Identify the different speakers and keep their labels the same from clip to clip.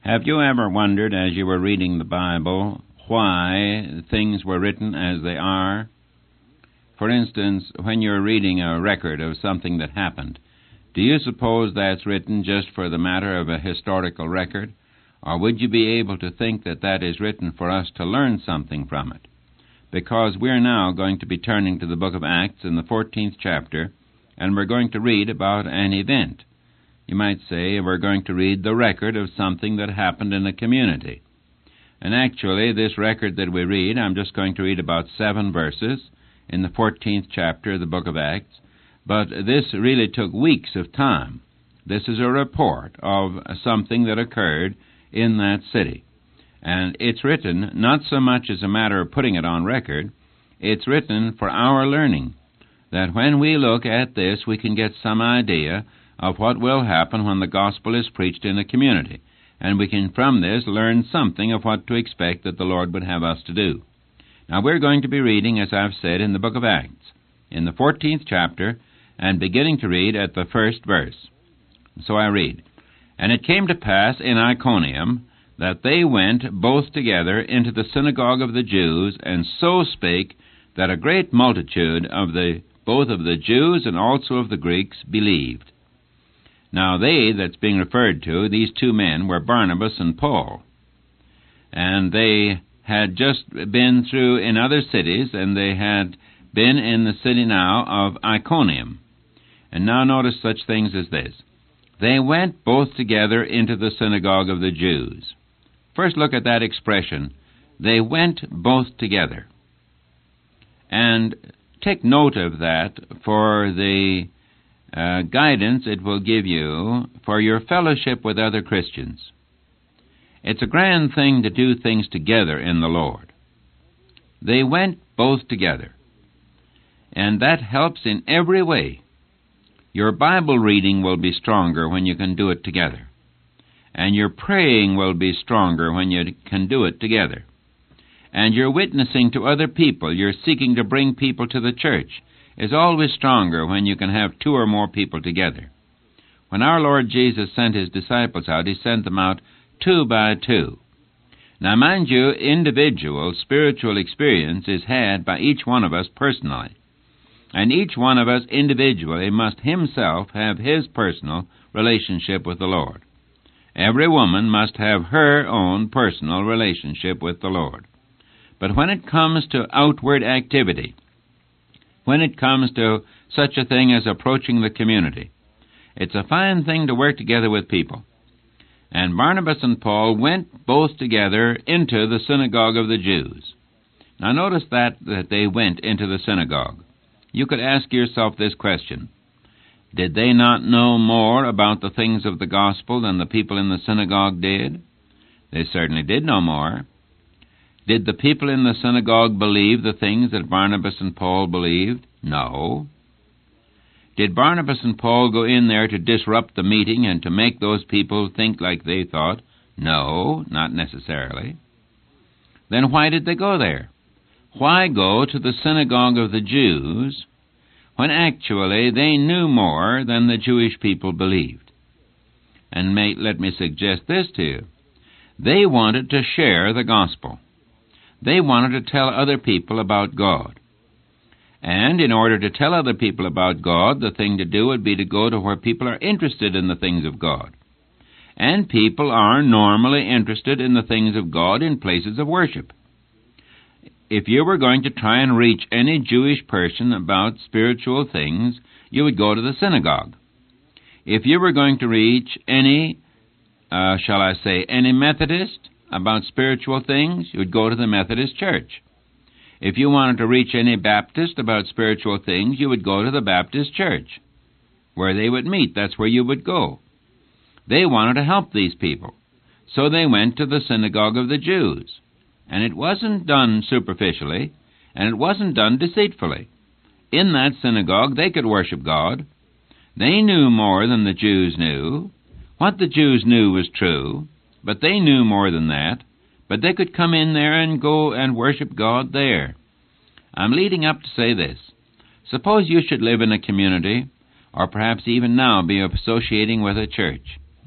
Speaker 1: Have you ever wondered, as you were reading the Bible, why things were written as they are? For instance, when you're reading a record of something that happened, do you suppose that's written just for the matter of a historical record? Or would you be able to think that that is written for us to learn something from it? Because we're now going to be turning to the book of Acts in the 14th chapter, and we're going to read about an event. You might say we're going to read the record of something that happened in a community. And actually, this record that we read, I'm just going to read about 7 verses in the 14th chapter of the book of Acts, but this really took weeks of time. This is a report of something that occurred in that city. And it's written not so much as a matter of putting it on record, it's written for our learning, that when we look at this, we can get some idea of what will happen when the gospel is preached in a community, and we can from this learn something of what to expect that the Lord would have us to do. Now we're going to be reading, as I've said, in the book of Acts, in the 14th chapter, and beginning to read at the first verse. So I read, "And it came to pass in Iconium that they went both together into the synagogue of the Jews, and so spake that a great multitude of both of the Jews and also of the Greeks believed." Now they that's being referred to, these two men, were Barnabas and Paul. And they had just been through in other cities, and they had been in the city now of Iconium. And now notice such things as this. They went both together into the synagogue of the Jews. First look at that expression. They went both together. And take note of that for the guidance it will give you for your fellowship with other Christians. It's a grand thing to do things together in the Lord. They went both together. And that helps in every way. Your Bible reading will be stronger when you can do it together. And your praying will be stronger when you can do it together. And your witnessing to other people, you're seeking to bring people to the church, is always stronger when you can have 2 or more people together. When our Lord Jesus sent His disciples out, He sent them out 2 by 2. Now mind you, individual spiritual experience is had by each one of us personally. And each one of us individually must himself have his personal relationship with the Lord. Every woman must have her own personal relationship with the Lord. But when it comes to outward activity, when it comes to such a thing as approaching the community, it's a fine thing to work together with people. And Barnabas and Paul went both together into the synagogue of the Jews. Now notice that they went into the synagogue. You could ask yourself this question. Did they not know more about the things of the gospel than the people in the synagogue did? They certainly did know more. Did the people in the synagogue believe the things that Barnabas and Paul believed? No. Did Barnabas and Paul go in there to disrupt the meeting and to make those people think like they thought? No, not necessarily. Then why did they go there? Why go to the synagogue of the Jews when actually they knew more than the Jewish people believed? And let me suggest this to you. They wanted to share the gospel. They wanted to tell other people about God. And in order to tell other people about God, the thing to do would be to go to where people are interested in the things of God. And people are normally interested in the things of God in places of worship. If you were going to try and reach any Jewish person about spiritual things, you would go to the synagogue. If you were going to reach any Methodist about spiritual things, you would go to the Methodist church. If you wanted to reach any Baptist about spiritual things, you would go to the Baptist church. Where they would meet, that's where you would go. They wanted to help these people, so they went to the synagogue of the Jews. And it wasn't done superficially, and it wasn't done deceitfully. In that synagogue, they could worship God. They knew more than the Jews knew. What the Jews knew was true, but they knew more than that. But they could come in there and go and worship God there. I'm leading up to say this. Suppose you should live in a community, or perhaps even now be associating with a church,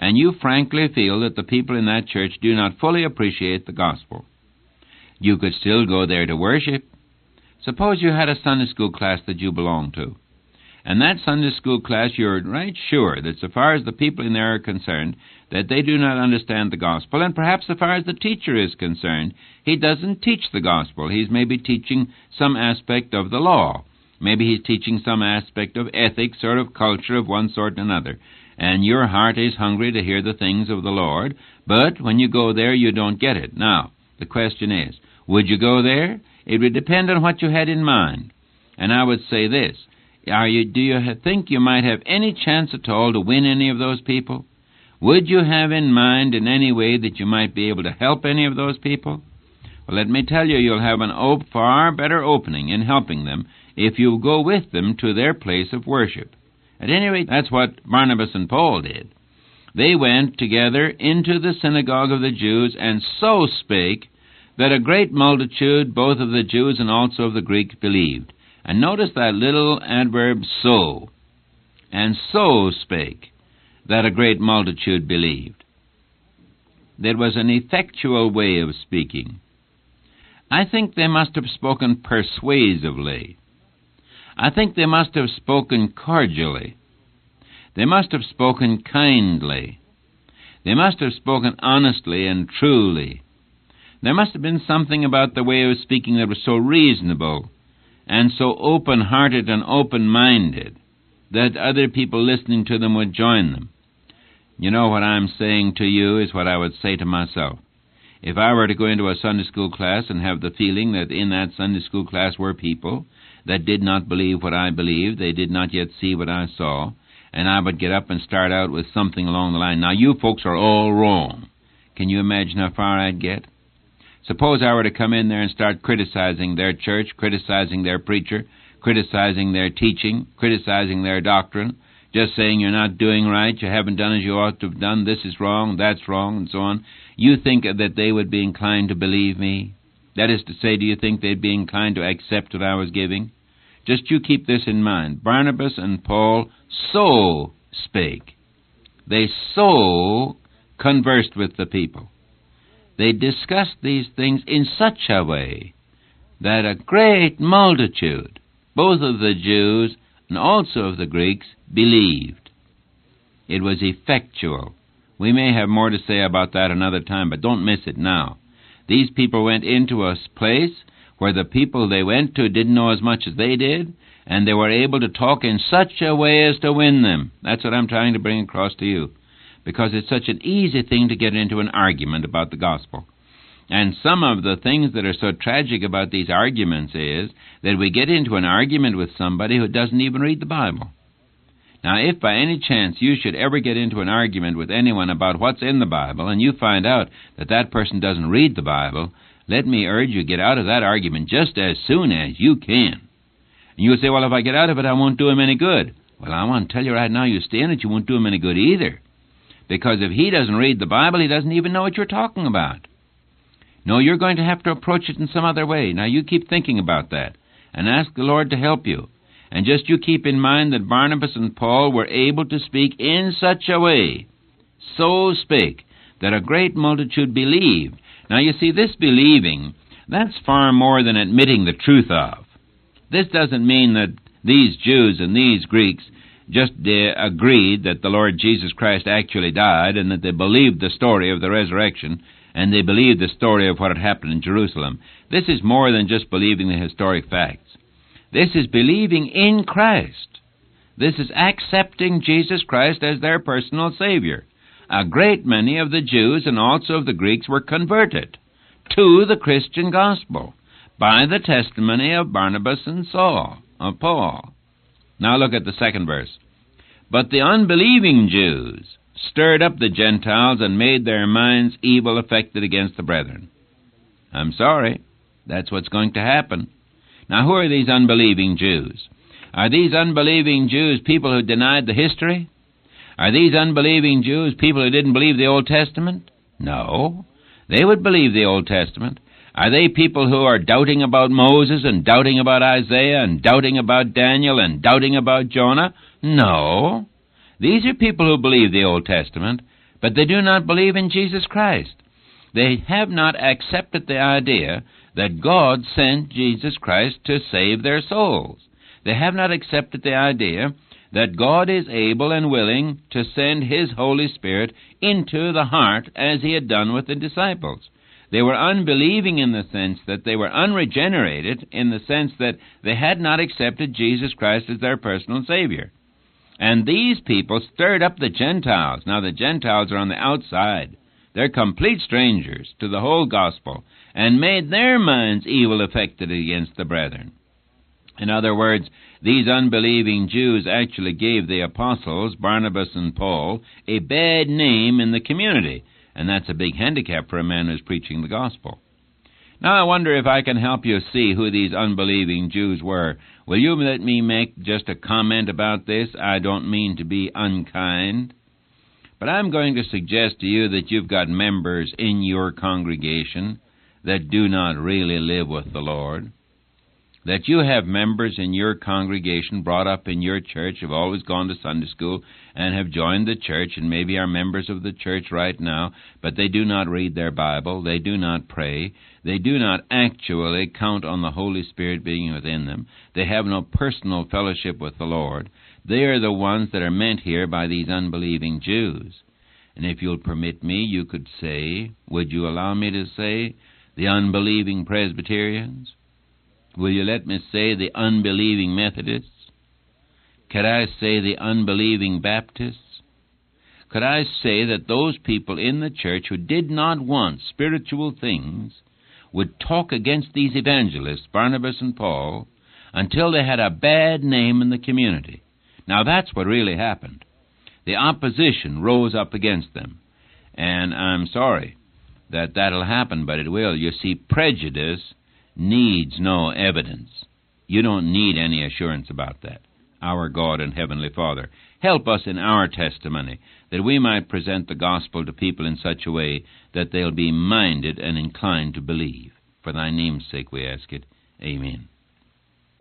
Speaker 1: and you frankly feel that the people in that church do not fully appreciate the gospel. You could still go there to worship. Suppose you had a Sunday school class that you belonged to. And that Sunday school class, you're right sure that so far as the people in there are concerned, that they do not understand the gospel, and perhaps so far as the teacher is concerned, he doesn't teach the gospel. He's maybe teaching some aspect of the law. Maybe he's teaching some aspect of ethics or of culture of one sort or another. And your heart is hungry to hear the things of the Lord, but when you go there, you don't get it. Now, the question is, would you go there? It would depend on what you had in mind. And I would say this, do you think you might have any chance at all to win any of those people? Would you have in mind in any way that you might be able to help any of those people? Well, let me tell you, you'll have a far better opening in helping them if you go with them to their place of worship. At any rate, that's what Barnabas and Paul did. They went together into the synagogue of the Jews, and so spake that a great multitude, both of the Jews and also of the Greeks, believed. And notice that little adverb, so. And so spake, that a great multitude believed. There was an effectual way of speaking. I think they must have spoken persuasively. I think they must have spoken cordially. They must have spoken kindly. They must have spoken honestly and truly. There must have been something about the way of speaking that was so reasonable and so open-hearted and open-minded that other people listening to them would join them. You know, what I'm saying to you is what I would say to myself. If I were to go into a Sunday school class and have the feeling that in that Sunday school class were people that did not believe what I believed, they did not yet see what I saw, and I would get up and start out with something along the line, now you folks are all wrong. Can you imagine how far I'd get? Suppose I were to come in there and start criticizing their church, criticizing their preacher, criticizing their teaching, criticizing their doctrine, just saying you're not doing right, you haven't done as you ought to have done, this is wrong, that's wrong, and so on. You think that they would be inclined to believe me? That is to say, do you think they'd be inclined to accept what I was giving? Just you keep this in mind. Barnabas and Paul so spake. They so conversed with the people. They discussed these things in such a way that a great multitude, both of the Jews and also of the Greeks, believed. It was effectual. We may have more to say about that another time, but don't miss it now. These people went into a place where the people they went to didn't know as much as they did, and they were able to talk in such a way as to win them. That's what I'm trying to bring across to you, because it's such an easy thing to get into an argument about the gospel. And some of the things that are so tragic about these arguments is that we get into an argument with somebody who doesn't even read the Bible. Now, if by any chance you should ever get into an argument with anyone about what's in the Bible, and you find out that that person doesn't read the Bible, let me urge you, get out of that argument just as soon as you can. And you'll say, well, if I get out of it, I won't do him any good. Well, I want to tell you right now, you stay in it, you won't do him any good either. Because if he doesn't read the Bible, he doesn't even know what you're talking about. No, you're going to have to approach it in some other way. Now, you keep thinking about that, and ask the Lord to help you. And just you keep in mind that Barnabas and Paul were able to speak in such a way, so spake, that a great multitude believed. Now, you see, this believing, that's far more than admitting the truth of. This doesn't mean that these Jews and these Greeks just agreed that the Lord Jesus Christ actually died and that they believed the story of the resurrection and they believed the story of what had happened in Jerusalem. This is more than just believing the historic facts. This is believing in Christ. This is accepting Jesus Christ as their personal Savior. A great many of the Jews and also of the Greeks were converted to the Christian gospel by the testimony of Barnabas and Paul. Now look at the second verse. But the unbelieving Jews stirred up the Gentiles and made their minds evil affected against the brethren. I'm sorry, that's what's going to happen. Now, who are these unbelieving Jews? Are these unbelieving Jews people who denied the history? Are these unbelieving Jews people who didn't believe the Old Testament? No, they would believe the Old Testament. Are they people who are doubting about Moses and doubting about Isaiah and doubting about Daniel and doubting about Jonah? No. These are people who believe the Old Testament, but they do not believe in Jesus Christ. They have not accepted the idea that God sent Jesus Christ to save their souls. They have not accepted the idea that God is able and willing to send His Holy Spirit into the heart as He had done with the disciples. They were unbelieving in the sense that they were unregenerated, in the sense that they had not accepted Jesus Christ as their personal Savior. And these people stirred up the Gentiles. Now the Gentiles are on the outside. They're complete strangers to the whole gospel, and made their minds evil affected against the brethren. In other words, these unbelieving Jews actually gave the apostles, Barnabas and Paul, a bad name in the community, and that's a big handicap for a man who's preaching the gospel. Now I wonder if I can help you see who these unbelieving Jews were. Will you let me make just a comment about this? I don't mean to be unkind, but I'm going to suggest to you that you've got members in your congregation that do not really live with the Lord. That you have members in your congregation brought up in your church, have always gone to Sunday school, and have joined the church, and maybe are members of the church right now, but they do not read their Bible, they do not pray, they do not actually count on the Holy Spirit being within them, they have no personal fellowship with the Lord. They are the ones that are meant here by these unbelieving Jews. And if you'll permit me, you could say, would you allow me to say, the unbelieving Presbyterians? Will you let me say the unbelieving Methodists? Could I say the unbelieving Baptists? Could I say that those people in the church who did not want spiritual things would talk against these evangelists, Barnabas and Paul, until they had a bad name in the community? Now that's what really happened. The opposition rose up against them. And I'm sorry that that'll happen, but it will. You see, prejudice needs no evidence. You don't need any assurance about that. Our God and Heavenly Father, help us in our testimony, that we might present the gospel to people in such a way that they'll be minded and inclined to believe. For Thy name's sake we ask it. Amen.